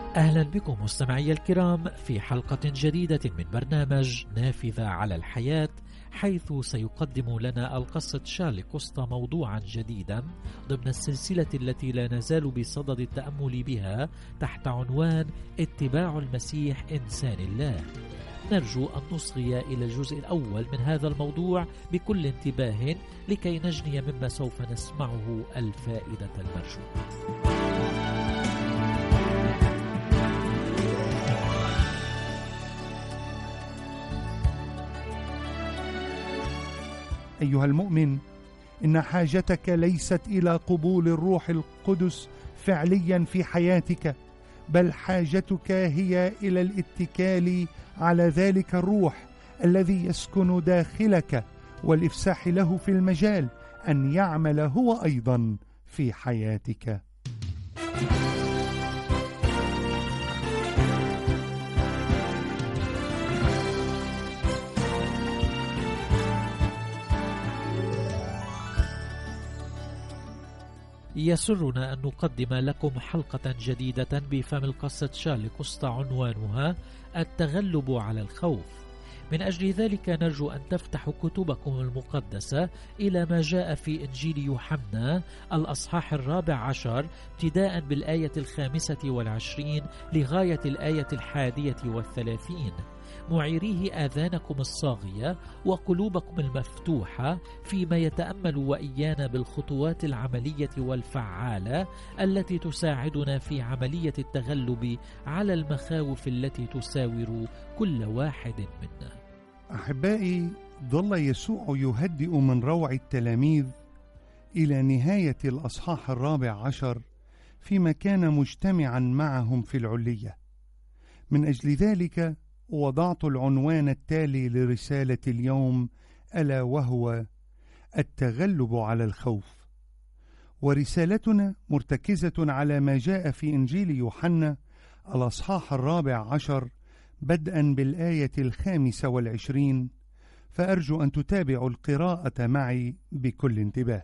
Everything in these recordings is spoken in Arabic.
أهلا بكم مستمعي الكرام في حلقة جديدة من برنامج نافذة على الحياة، حيث سيقدم لنا القس تشارلي كوستا موضوعا جديدا ضمن السلسلة التي لا نزال بصدد التأمل بها تحت عنوان اتباع المسيح إنسان الله. نرجو أن نصغي إلى الجزء الأول من هذا الموضوع بكل انتباه لكي نجني مما سوف نسمعه الفائدة المرجوة. أيها المؤمن، إن حاجتك ليست إلى قبول الروح القدس فعليا في حياتك، بل حاجتك هي إلى الاتكال على ذلك الروح الذي يسكن داخلك، والإفساح له في المجال أن يعمل هو أيضا في حياتك. يسرنا أن نقدم لكم حلقة جديدة بفم القس تشارلي كوستا عنوانها التغلب على الخوف. من أجل ذلك نرجو أن تفتحوا كتبكم المقدسة إلى ما جاء في إنجيل يوحنا الأصحاح 14 ابتداء بالآية 25 لغاية الآية 31، معيريه آذانكم الصاغية وقلوبكم المفتوحة فيما يتأمل وإيانا بالخطوات العملية والفعالة التي تساعدنا في عملية التغلب على المخاوف التي تساور كل واحد منا. أحبائي، ظل يسوع يهدئ من روع التلاميذ إلى نهاية الأصحاح 14 فيما كان مجتمعا معهم في العلية. من أجل ذلك وضعت العنوان التالي لرسالة اليوم، ألا وهو التغلب على الخوف. ورسالتنا مرتكزة على ما جاء في إنجيل يوحنا الأصحاح 14 بدءا بالآية 25، فأرجو أن تتابعوا القراءة معي بكل انتباه.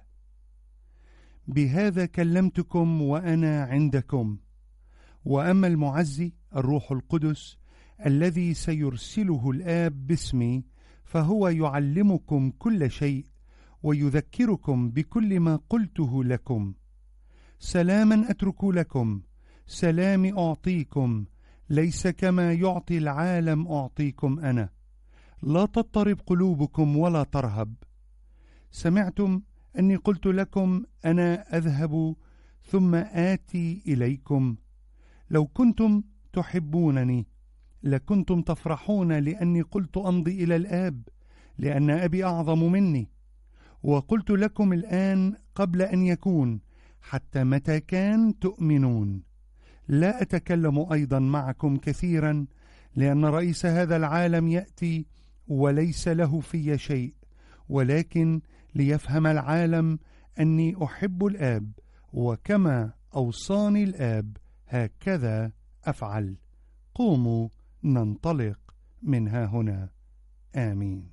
بهذا كلمتكم وأنا عندكم، وأما المعزي الروح القدس الذي سيرسله الآب باسمي فهو يعلمكم كل شيء ويذكركم بكل ما قلته لكم. سلاما أترك لكم، سلامي أعطيكم، ليس كما يعطي العالم أعطيكم أنا. لا تضطرب قلوبكم ولا ترهب. سمعتم أني قلت لكم أنا أذهب ثم آتي إليكم. لو كنتم تحبونني لكنتم تفرحون لأني قلت أمضي إلى الآب، لأن أبي أعظم مني. وقلت لكم الآن قبل أن يكون، حتى متى كان تؤمنون. لا أتكلم أيضا معكم كثيرا، لأن رئيس هذا العالم يأتي وليس له في شيء، ولكن ليفهم العالم أني أحب الآب، وكما أوصاني الآب هكذا أفعل. قوموا ننطلق من ها هنا. آمين.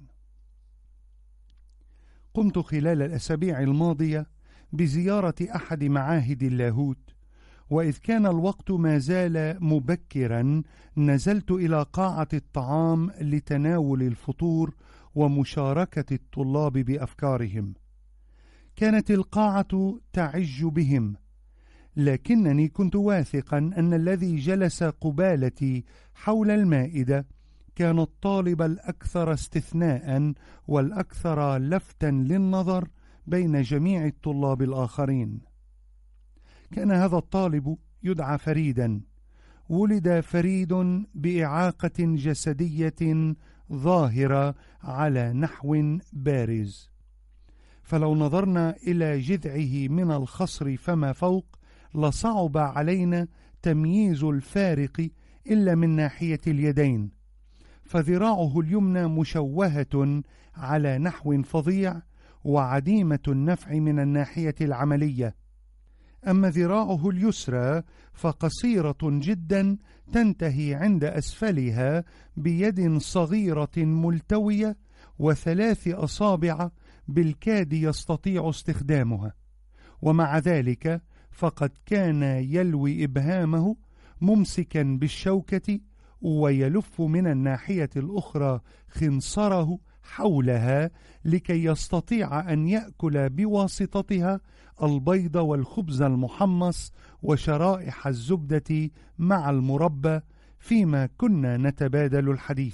قمت خلال الأسابيع الماضية بزيارة أحد معاهد اللاهوت، وإذ كان الوقت ما زال مبكرا نزلت إلى قاعة الطعام لتناول الفطور ومشاركة الطلاب بأفكارهم. كانت القاعة تعج بهم، لكنني كنت واثقا أن الذي جلس قبالتي حول المائدة كان الطالب الأكثر استثناء والأكثر لفتا للنظر بين جميع الطلاب الآخرين. كان هذا الطالب يدعى فريدا. ولد فريد بإعاقة جسدية ظاهرة على نحو بارز، فلو نظرنا إلى جذعه من الخصر فما فوق لصعب علينا تمييز الفارق إلا من ناحية اليدين، فذراعه اليمنى مشوهة على نحو فظيع وعديمة النفع من الناحية العملية، أما ذراعه اليسرى فقصيرة جدا تنتهي عند أسفلها بيد صغيرة ملتوية و3 أصابع بالكاد يستطيع استخدامها، ومع ذلك فقد كان يلوي إبهامه ممسكا بالشوكة ويلف من الناحية الأخرى خنصره حولها لكي يستطيع أن يأكل بواسطتها البيض والخبز المحمص وشرائح الزبدة مع المربى فيما كنا نتبادل الحديث.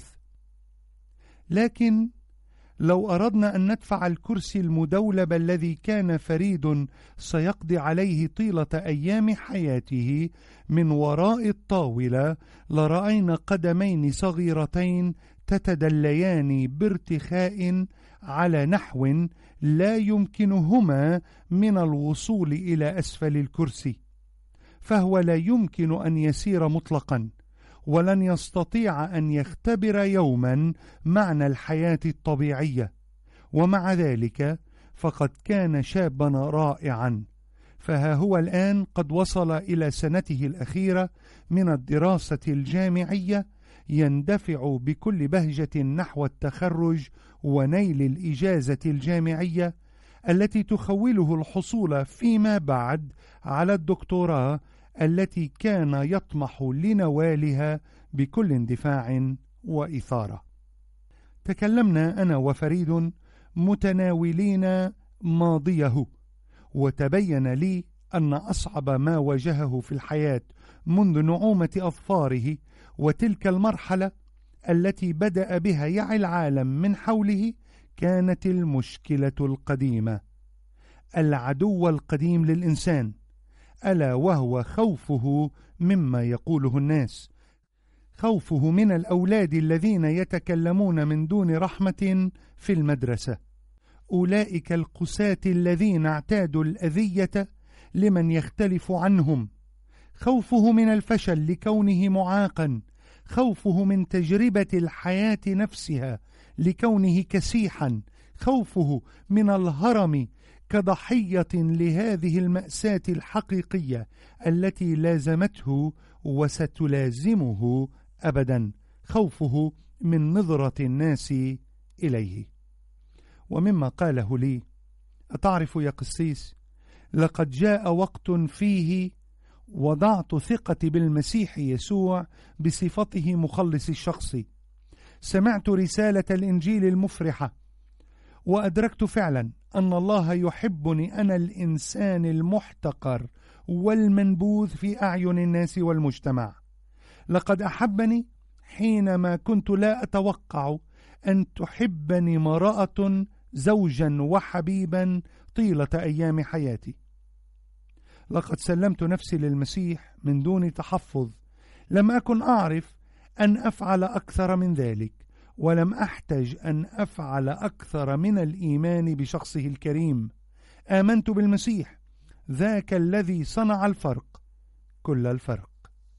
لكن لو أردنا أن ندفع الكرسي المدولب الذي كان فريد سيقضي عليه طيلة أيام حياته من وراء الطاولة، لرأينا قدمين صغيرتين تتدليان بارتخاء على نحو لا يمكنهما من الوصول إلى أسفل الكرسي، فهو لا يمكن أن يسير مطلقا، ولن يستطيع أن يختبر يوما معنى الحياة الطبيعية. ومع ذلك فقد كان شابا رائعا، فها هو الآن قد وصل إلى سنته الأخيرة من الدراسة الجامعية، يندفع بكل بهجة نحو التخرج ونيل الإجازة الجامعية التي تخوله الحصول فيما بعد على الدكتوراه التي كان يطمح لنوالها بكل اندفاع وإثارة. تكلمنا أنا وفريد متناولين ماضيه، وتبين لي أن أصعب ما واجهه في الحياة منذ نعومة أظفاره وتلك المرحلة التي بدأ بها يعي العالم من حوله كانت المشكلة القديمة، العدو القديم للإنسان، ألا وهو خوفه مما يقوله الناس، خوفه من الأولاد الذين يتكلمون من دون رحمة في المدرسة، أولئك القساة الذين اعتادوا الأذية لمن يختلف عنهم، خوفه من الفشل لكونه معاقا، خوفه من تجربة الحياة نفسها لكونه كسيحا، خوفه من الهرم كضحية لهذه المأساة الحقيقية التي لازمته وستلازمه أبدا، خوفه من نظرة الناس إليه. ومما قاله لي: أتعرف يا قسيس، لقد جاء وقت فيه وضعت ثقتي بالمسيح يسوع بصفته مخلص الشخصي، سمعت رسالة الإنجيل المفرحة وأدركت فعلا أن الله يحبني أنا الإنسان المحتقر والمنبوذ في أعين الناس والمجتمع. لقد أحبني حينما كنت لا أتوقع أن تحبني امرأة زوجا وحبيبا طيلة أيام حياتي. لقد سلمت نفسي للمسيح من دون تحفظ، لم أكن أعرف أن أفعل أكثر من ذلك، ولم أحتج أن أفعل أكثر من الإيمان بشخصه الكريم. آمنت بالمسيح، ذاك الذي صنع الفرق، كل الفرق.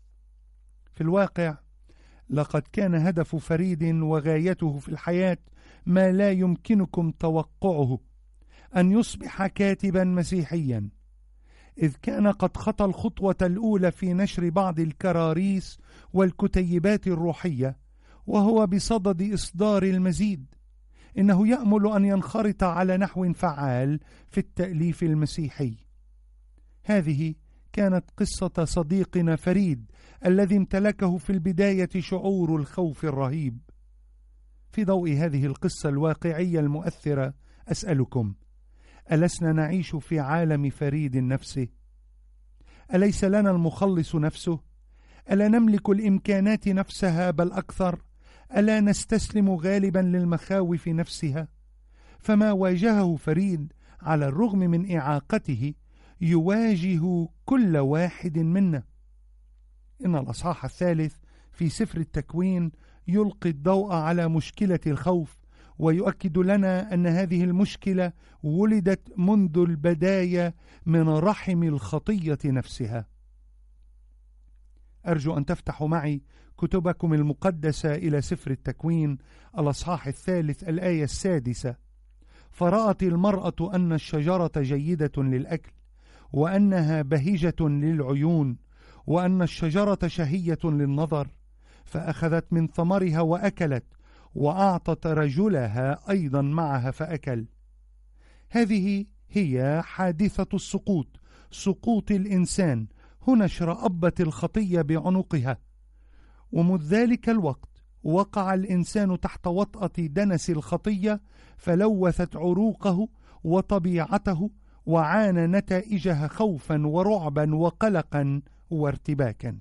في الواقع لقد كان هدف فريد وغايته في الحياة ما لا يمكنكم توقعه، أن يصبح كاتبا مسيحيا، إذ كان قد خطى الخطوة الأولى في نشر بعض الكراريس والكتيبات الروحية، وهو بصدد إصدار المزيد. إنه يأمل أن ينخرط على نحو فعال في التأليف المسيحي. هذه كانت قصة صديقنا فريد الذي امتلكه في البداية شعور الخوف الرهيب. في ضوء هذه القصة الواقعية المؤثرة أسألكم: ألسنا نعيش في عالم فريد نفسه؟ أليس لنا المخلص نفسه؟ ألا نملك الإمكانات نفسها بل أكثر؟ ألا نستسلم غالبا للمخاوف نفسها؟ فما واجهه فريد على الرغم من إعاقته يواجه كل واحد منا. إن الأصحاح 3 في سفر التكوين يلقي الضوء على مشكلة الخوف، ويؤكد لنا أن هذه المشكلة ولدت منذ البداية من رحم الخطية نفسها. أرجو أن تفتحوا معي كتبكم المقدسة إلى سفر التكوين الأصحاح 3 الآية 6: فرأت المرأة أن الشجرة جيدة للأكل، وأنها بهجة للعيون، وأن الشجرة شهية للنظر، فأخذت من ثمرها وأكلت، وأعطت رجلها أيضا معها فأكل. هذه هي حادثة السقوط، سقوط الإنسان، هنا اشرأبت الخطية بعنقها، ومنذ ذلك الوقت وقع الإنسان تحت وطأة دنس الخطية، فلوثت عروقه وطبيعته، وعانى نتائجها خوفا ورعبا وقلقا وارتباكا.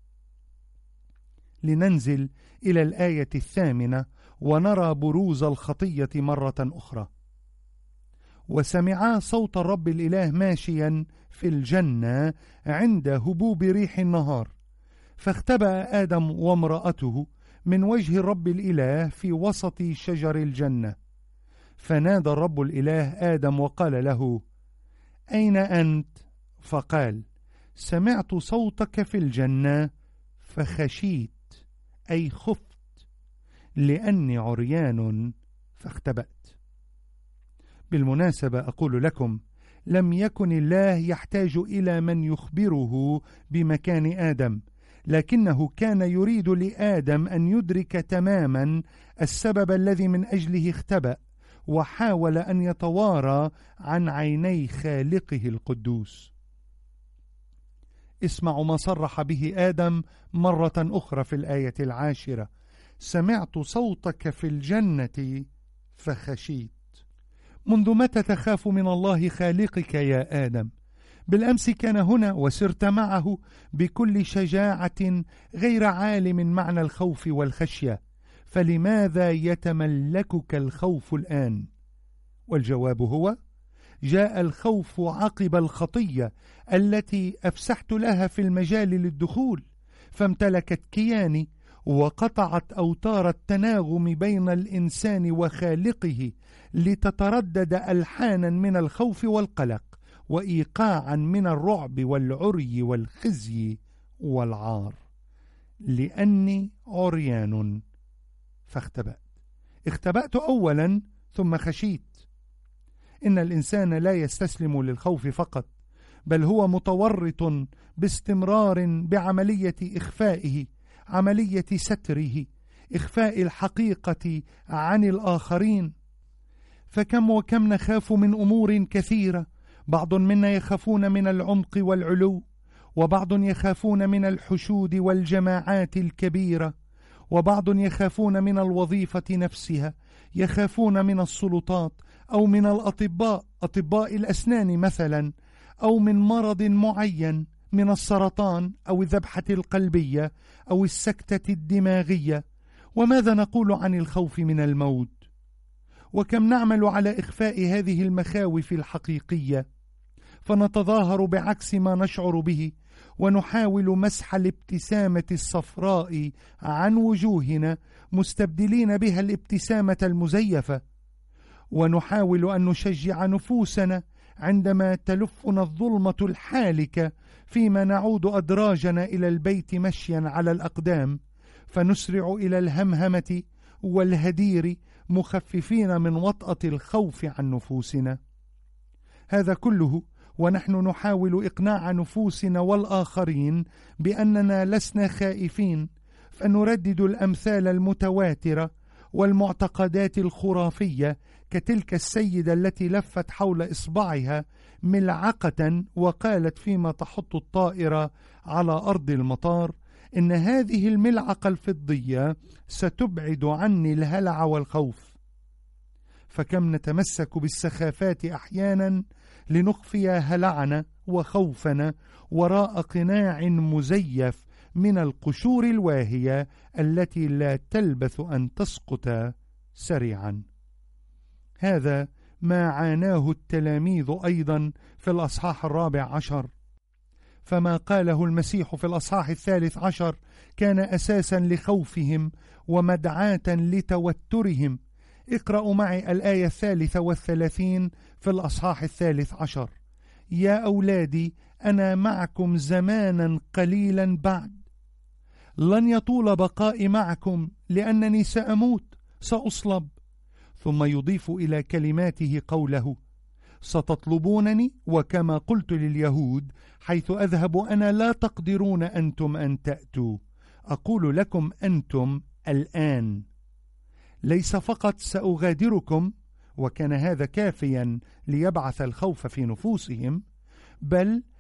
لننزل إلى الآية 8 ونرى بروز الخطية مرة أخرى. وسمعا صوت الرب الإله ماشيا في الجنة عند هبوب ريح النهار، فاختبأ آدم وامرأته من وجه الرب الإله في وسط شجر الجنة. فنادى الرب الإله آدم وقال له: أين أنت؟ فقال: سمعت صوتك في الجنة فخشيت، أي خفت، لأني عريان فاختبأت. بالمناسبة أقول لكم، لم يكن الله يحتاج إلى من يخبره بمكان آدم، لكنه كان يريد لآدم أن يدرك تماما السبب الذي من أجله اختبأ، وحاول أن يتوارى عن عيني خالقه القدوس. اسمعوا ما صرح به آدم مرة أخرى في الآية 10: سمعت صوتك في الجنة فخشيت. منذ متى تخاف من الله خالقك يا آدم؟ بالأمس كان هنا وسرت معه بكل شجاعة، غير عالم معنى الخوف والخشية، فلماذا يتملكك الخوف الآن؟ والجواب هو: جاء الخوف عقب الخطية التي أفسحت لها في المجال للدخول، فامتلكت كياني وقطعت أوتار التناغم بين الإنسان وخالقه، لتتردد ألحانا من الخوف والقلق، وإيقاعا من الرعب والعري والخزي والعار. لأني عريان فاختبأت. اختبأت أولا ثم خشيت. إن الإنسان لا يستسلم للخوف فقط، بل هو متورط باستمرار بعملية إخفائه، عملية ستره، إخفاء الحقيقة عن الآخرين. فكم وكم نخاف من أمور كثيرة. بعض منا يخافون من العمق والعلو، وبعض يخافون من الحشود والجماعات الكبيرة، وبعض يخافون من الوظيفة نفسها، يخافون من السلطات، أو من الأطباء، أطباء الأسنان مثلا، أو من مرض معين، من السرطان أو الذبحة القلبية أو السكتة الدماغية. وماذا نقول عن الخوف من الموت؟ وكم نعمل على إخفاء هذه المخاوف الحقيقية، فنتظاهر بعكس ما نشعر به، ونحاول مسح الابتسامة الصفراء عن وجوهنا، مستبدلين بها الابتسامة المزيفة، ونحاول أن نشجع نفوسنا عندما تلفنا الظلمة الحالكة، فيما نعود أدراجنا إلى البيت مشيا على الأقدام، فنسرع إلى الهمهمة والهدير، مخففين من وطأة الخوف عن نفوسنا. هذا كله ونحن نحاول إقناع نفوسنا والآخرين بأننا لسنا خائفين، فنردد الأمثال المتواترة والمعتقدات الخرافية، كتلك السيدة التي لفت حول إصبعها ملعقة وقالت فيما تحط الطائرة على أرض المطار: إن هذه الملعقة الفضية ستبعد عني الهلع والخوف. فكم نتمسك بالسخافات أحيانا لنخفي هلعنا وخوفنا وراء قناع مزيف من القشور الواهية التي لا تلبث أن تسقط سريعا. هذا ما عاناه التلاميذ أيضا في الأصحاح 14، فما قاله المسيح في الأصحاح 13 كان أساسا لخوفهم ومدعاة لتوترهم. اقرأوا معي الآية 33 في الأصحاح 13: يا أولادي أنا معكم زمانا قليلا بعد، لن يطول بقائي معكم، لأنني سأموت، سأصلب. ثم يضيف إلى كلماته قوله: ستطلبونني، وكما قلت لليهود حيث أذهب أنا لا تقدرون أنتم أن تأتوا، أقول لكم أنتم الآن. ليس فقط سأغادركم، وكان هذا كافيا ليبعث الخوف في نفوسهم، بل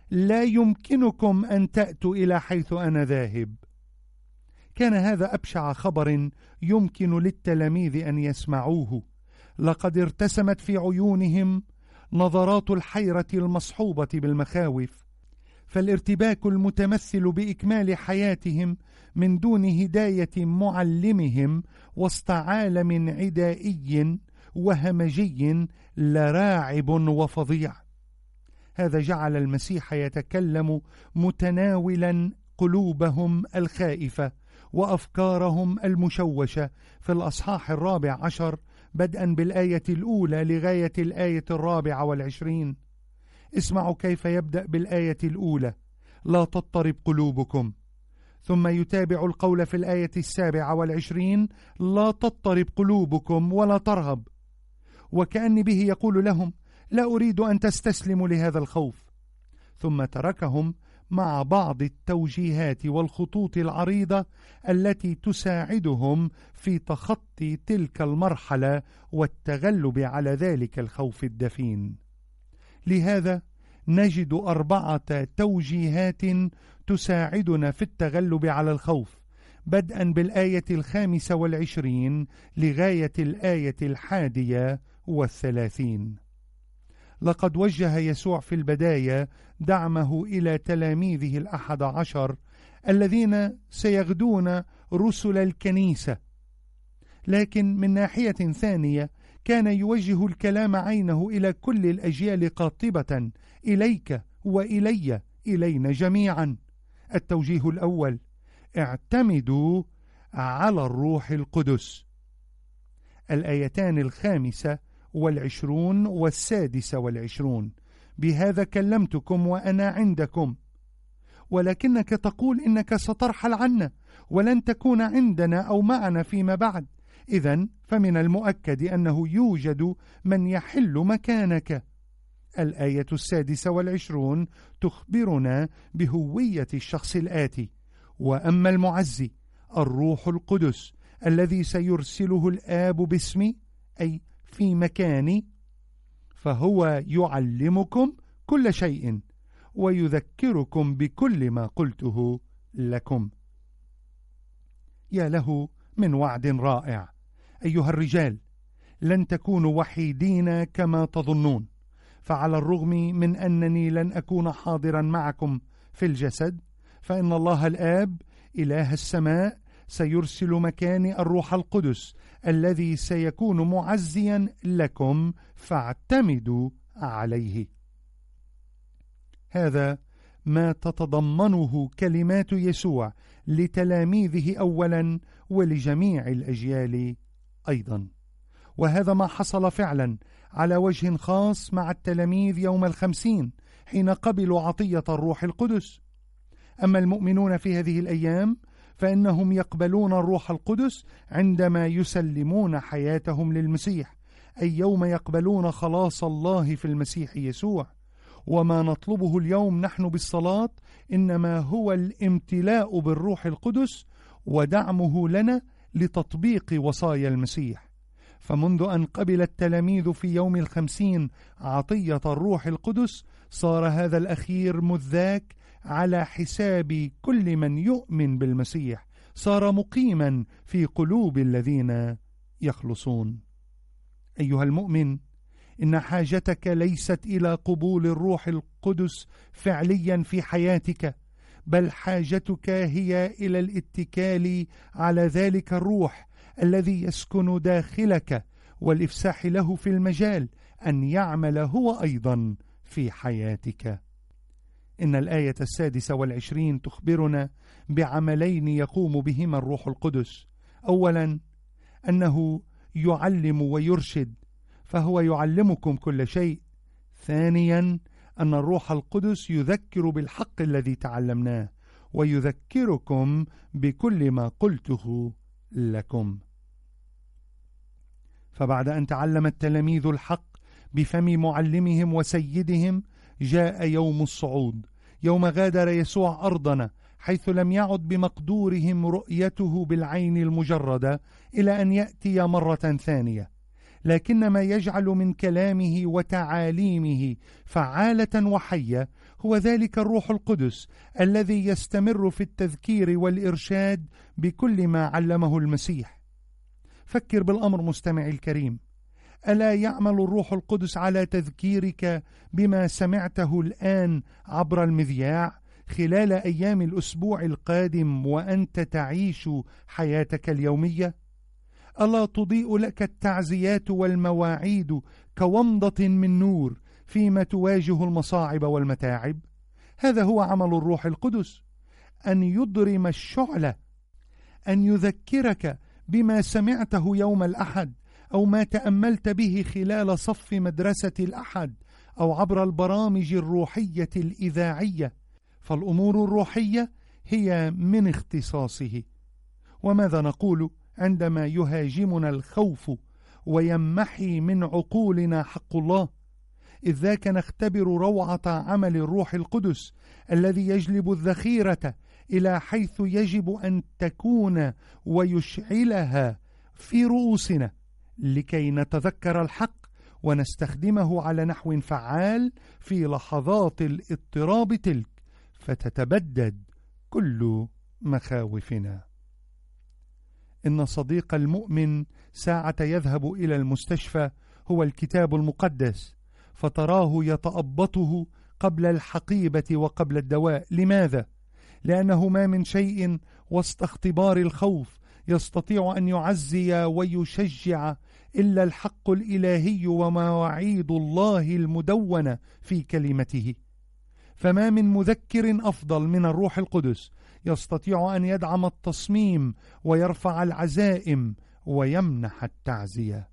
لا يمكنكم أن تأتوا إلى حيث أنا ذاهب. كان هذا أبشع خبر يمكن للتلاميذ أن يسمعوه. لقد ارتسمت في عيونهم نظرات الحيرة المصحوبة بالمخاوف، فالارتباك المتمثل بإكمال حياتهم من دون هداية معلمهم وسط عالم عدائي وهمجي لراعب وفظيع. هذا جعل المسيح يتكلم متناولا قلوبهم الخائفة وأفكارهم المشوشة في الأصحاح 14 بدءا بالآية الأولى لغاية الآية 24. اسمعوا كيف يبدأ بالآية الأولى: لا تضطرب قلوبكم، ثم يتابع القول في الآية 27: لا تضطرب قلوبكم ولا ترهب، وكأن به يقول لهم: لا أريد أن تستسلموا لهذا الخوف. ثم تركهم مع بعض التوجيهات والخطوط العريضة التي تساعدهم في تخطي تلك المرحلة والتغلب على ذلك الخوف الدفين. لهذا نجد 4 توجيهات تساعدنا في التغلب على الخوف، بدءا بالآية 25 لغاية الآية 31. لقد وجه يسوع في البداية دعمه إلى تلاميذه 11 الذين سيغدون رسل الكنيسة، لكن من ناحية ثانية كان يوجه الكلام عينه إلى كل الأجيال قاطبة: إليك وإلي، إلينا جميعا. التوجيه الأول: اعتمدوا على الروح القدس. الآيتان 25 و26: بهذا كلمتكم وأنا عندكم، ولكنك تقول إنك سترحل عنا ولن تكون عندنا أو معنا فيما بعد. إذن فمن المؤكد أنه يوجد من يحل مكانك. الآية 26 تخبرنا بهوية الشخص الآتي: وأما المعزي الروح القدس الذي سيرسله الآب باسمي، أي في مكاني، فهو يعلمكم كل شيء ويذكركم بكل ما قلته لكم. يا له من وعد رائع! أيها الرجال، لن تكونوا وحيدين كما تظنون، فعلى الرغم من أنني لن أكون حاضرا معكم في الجسد، فإن الله الآب إله السماء سيرسل مكاني الروح القدس الذي سيكون معزيا لكم، فاعتمدوا عليه. هذا ما تتضمنه كلمات يسوع لتلاميذه أولا ولجميع الأجيال أيضا، وهذا ما حصل فعلا على وجه خاص مع التلاميذ يوم 50 حين قبلوا عطية الروح القدس. أما المؤمنون في هذه الأيام فإنهم يقبلون الروح القدس عندما يسلمون حياتهم للمسيح، أي يوم يقبلون خلاص الله في المسيح يسوع. وما نطلبه اليوم نحن بالصلاة إنما هو الامتلاء بالروح القدس ودعمه لنا لتطبيق وصايا المسيح. فمنذ أن قبل التلاميذ في يوم 50 عطية الروح القدس، صار هذا الأخير مذاك على حساب كل من يؤمن بالمسيح، صار مقيما في قلوب الذين يخلصون. أيها المؤمن، إن حاجتك ليست إلى قبول الروح القدس فعليا في حياتك، بل حاجتك هي إلى الاتكال على ذلك الروح الذي يسكن داخلك، والإفساح له في المجال أن يعمل هو أيضا في حياتك. إن الآية 26 تخبرنا بعملين يقوم بهما الروح القدس: أولا أنه يعلم ويرشد، فهو يعلمكم كل شيء. ثانيا أن الروح القدس يذكر بالحق الذي تعلمناه ويذكركم بكل ما قلته لكم. فبعد أن تعلم التلاميذ الحق بفم معلمهم وسيدهم، جاء يوم الصعود، يوم غادر يسوع أرضنا، حيث لم يعد بمقدورهم رؤيته بالعين المجردة إلى أن يأتي مرة ثانية، لكن ما يجعل من كلامه وتعاليمه فعالة وحية هو ذلك الروح القدس الذي يستمر في التذكير والإرشاد بكل ما علمه المسيح. فكر بالأمر مستمعي الكريم، ألا يعمل الروح القدس على تذكيرك بما سمعته الآن عبر المذياع خلال أيام الأسبوع القادم وأنت تعيش حياتك اليومية؟ ألا تضيء لك التعزيات والمواعيد كومضة من نور فيما تواجه المصاعب والمتاعب؟ هذا هو عمل الروح القدس، أن يضرم الشعلة، أن يذكرك بما سمعته يوم الأحد أو ما تأملت به خلال صف مدرسة الأحد أو عبر البرامج الروحية الإذاعية، فالأمور الروحية هي من اختصاصه. وماذا نقول عندما يهاجمنا الخوف ويمحي من عقولنا حق الله؟ إذ ذاك نختبر روعة عمل الروح القدس الذي يجلب الذخيرة إلى حيث يجب أن تكون ويشعلها في رؤوسنا لكي نتذكر الحق ونستخدمه على نحو فعال في لحظات الاضطراب تلك، فتتبدد كل مخاوفنا. إن صديق المؤمن ساعة يذهب إلى المستشفى هو الكتاب المقدس، فتراه يتأبطه قبل الحقيبة وقبل الدواء. لماذا؟ لأنه ما من شيء وسط اختبار الخوف يستطيع أن يعزي ويشجع إلا الحق الإلهي ومواعيد الله المدونة في كلمته. فما من مذكر أفضل من الروح القدس يستطيع أن يدعم التصميم ويرفع العزائم ويمنح التعزية.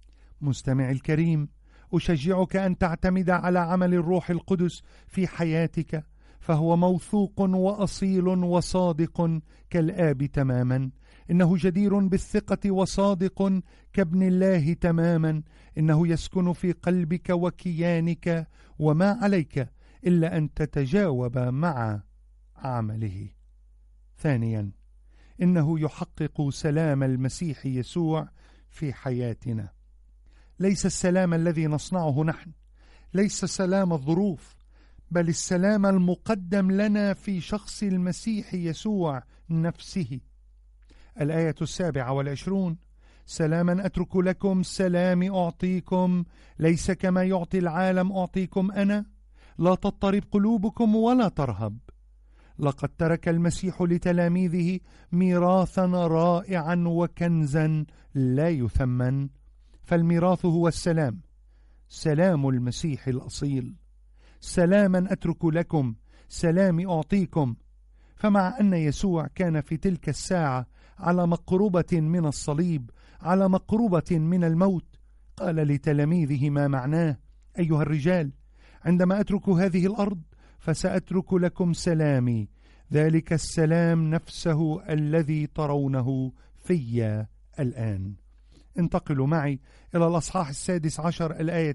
مستمع الكريم، أشجعك أن تعتمد على عمل الروح القدس في حياتك، فهو موثوق وأصيل وصادق كالآب تماما. إنه جدير بالثقة وصادق كابن الله تماما. إنه يسكن في قلبك وكيانك، وما عليك إلا أن تتجاوب مع عمله. ثانيا، إنه يحقق سلام المسيح يسوع في حياتنا. ليس السلام الذي نصنعه نحن، ليس سلام الظروف، بل السلام المقدم لنا في شخص المسيح يسوع نفسه. الآية 27: سلاما أترك لكم، سلامي أعطيكم، ليس كما يعطي العالم أعطيكم أنا، لا تضطرب قلوبكم ولا ترهب. لقد ترك المسيح لتلاميذه ميراثا رائعا وكنزا لا يثمن، فالميراث هو السلام، سلام المسيح الأصيل. سلاما أترك لكم، سلامي أعطيكم. فمع أن يسوع كان في تلك الساعة على مقربة من الصليب، على مقربة من الموت، قال لتلاميذه ما معناه: أيها الرجال، عندما أترك هذه الأرض فسأترك لكم سلامي، ذلك السلام نفسه الذي ترونه في الآن. انتقلوا معي إلى الأصحاح 16 الآية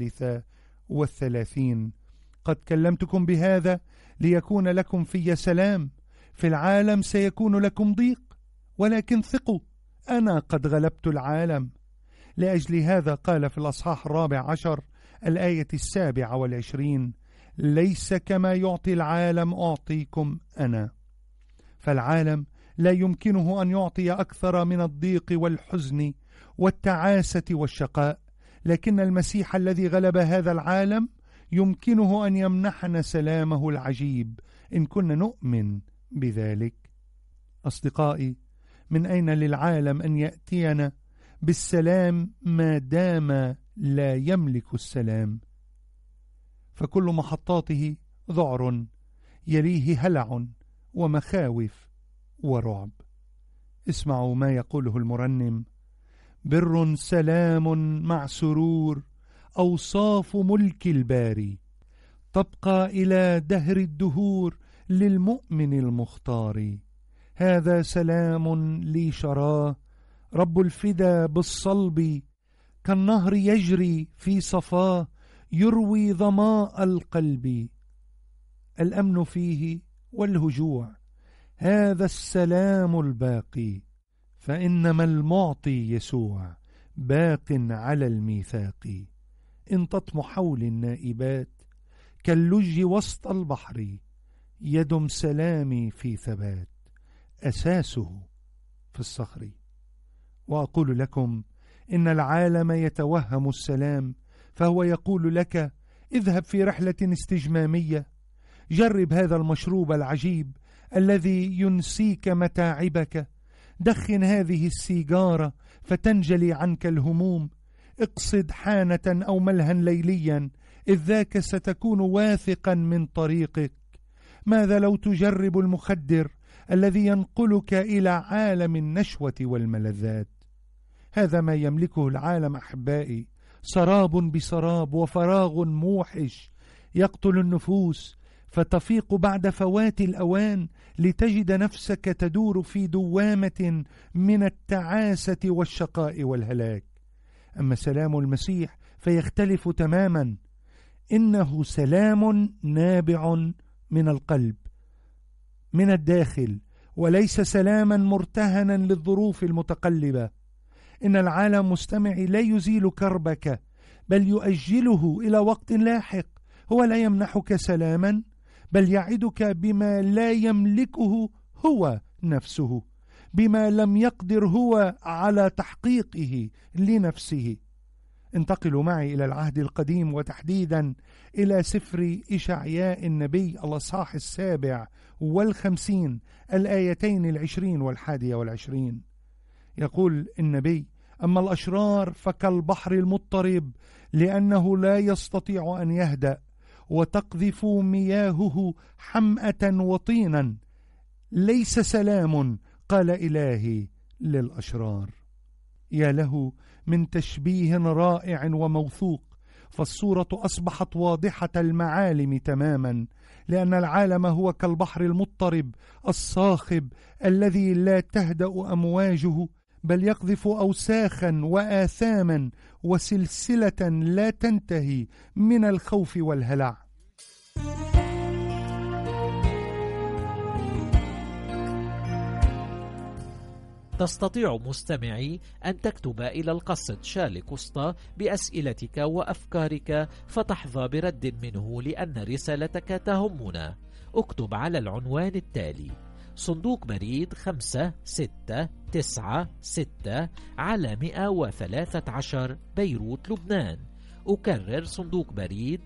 33: قد كلمتكم بهذا ليكون لكم في سلام، في العالم سيكون لكم ضيق، ولكن ثقوا، أنا قد غلبت العالم. لأجل هذا قال في الأصحاح 14 الآية 27: ليس كما يعطي العالم أعطيكم أنا. فالعالم لا يمكنه أن يعطي أكثر من الضيق والحزن والتعاسة والشقاء، لكن المسيح الذي غلب هذا العالم يمكنه أن يمنحنا سلامه العجيب إن كنا نؤمن بذلك. أصدقائي، من أين للعالم أن يأتينا بالسلام ما دام لا يملك السلام؟ فكل محطاته ذعر، يليه هلع ومخاوف ورعب. اسمعوا ما يقوله المرنم: بر سلام مع سرور، أوصاف ملك الباري، تبقى إلى دهر الدهور للمؤمن المختار. هذا سلام لي شراه رب الفدا بالصلب، كالنهر يجري في صفاه، يروي ظماء القلب. الأمن فيه والهجوع، هذا السلام الباقي، فإنما المعطي يسوع، باق على الميثاق. إن تطم حول النائبات كاللج وسط البحر، يدم سلامي في ثبات أساسه في الصخر. وأقول لكم إن العالم يتوهم السلام، فهو يقول لك اذهب في رحلة استجمامية، جرب هذا المشروب العجيب الذي ينسيك متاعبك، دخن هذه السيجارة فتنجلي عنك الهموم، اقصد حانة أو ملها ليليا إذ ذاك ستكون واثقا من طريقك. ماذا لو تجرب المخدر الذي ينقلك إلى عالم النشوة والملذات؟ هذا ما يملكه العالم أحبائي، سراب بسراب وفراغ موحش يقتل النفوس، فتفيق بعد فوات الأوان لتجد نفسك تدور في دوامة من التعاسة والشقاء والهلاك. أما سلام المسيح فيختلف تماما، إنه سلام نابع من القلب من الداخل، وليس سلاما مرتهنا للظروف المتقلبة. إن العالم مستمعي لا يزيل كربك، بل يؤجله إلى وقت لاحق. هو لا يمنحك سلاما، بل يعدك بما لا يملكه هو نفسه، بما لم يقدر هو على تحقيقه لنفسه. انتقلوا معي إلى العهد القديم، وتحديدا إلى سفر إشعياء النبي الأصحاح 57 الآيتين 20 و21. يقول النبي: أما الأشرار فكالبحر المضطرب، لأنه لا يستطيع أن يهدأ، وتقذف مياهه حمأة وطينا، ليس سلام، قال إلهي للأشرار. يا له من تشبيه رائع وموثوق، فالصورة أصبحت واضحة المعالم تماما، لأن العالم هو كالبحر المضطرب الصاخب الذي لا تهدأ أمواجه، بل يقذف أوساخا وآثاما وسلسلة لا تنتهي من الخوف والهلع. تستطيع مستمعي أن تكتب إلى القصة شارل كوستا بأسئلتك وأفكارك فتحظى برد منه، لأن رسالتك تهمنا. اكتب على العنوان التالي: صندوق بريد 5696 على 113 بيروت لبنان. أكرر: صندوق بريد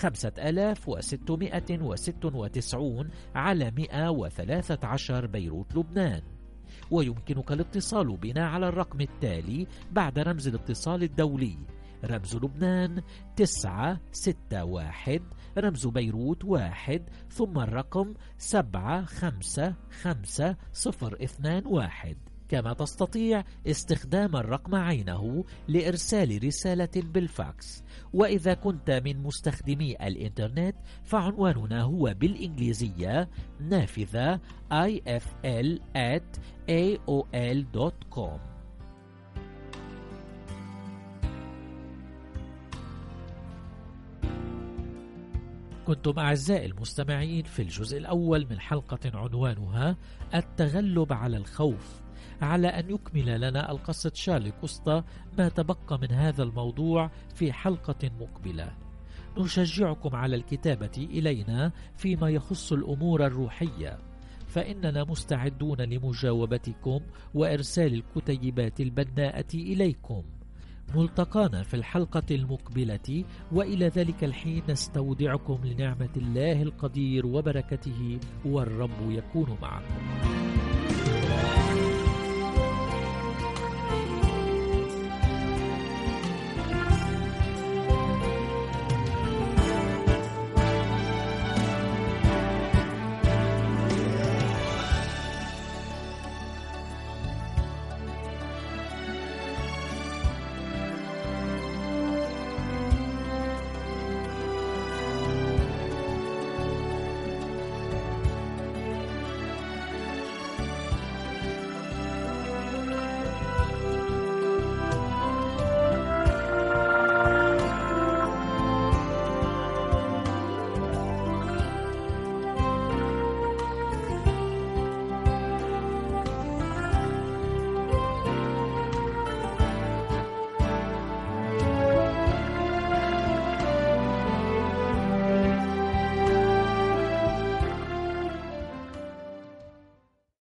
5696 على 113 بيروت لبنان. ويمكنك الاتصال بنا على الرقم التالي بعد رمز الاتصال الدولي: رمز لبنان 961، رمز بيروت 1، ثم الرقم 75521. كما تستطيع استخدام الرقم عينه لإرسال رسالة بالفاكس. وإذا كنت من مستخدمي الإنترنت فعنواننا هو بالإنجليزية نافذة ifl@aol.com. كنتم أعزائي المستمعين في الجزء الأول من حلقة عنوانها التغلب على الخوف. على أن يكمل لنا القصة شارل كوستا ما تبقى من هذا الموضوع في حلقة مقبلة. نشجعكم على الكتابة إلينا فيما يخص الأمور الروحية، فإننا مستعدون لمجاوبتكم وإرسال الكتيبات البناءة إليكم. ملتقانا في الحلقة المقبلة، وإلى ذلك الحين نستودعكم لنعمة الله القدير وبركته، والرب يكون معكم.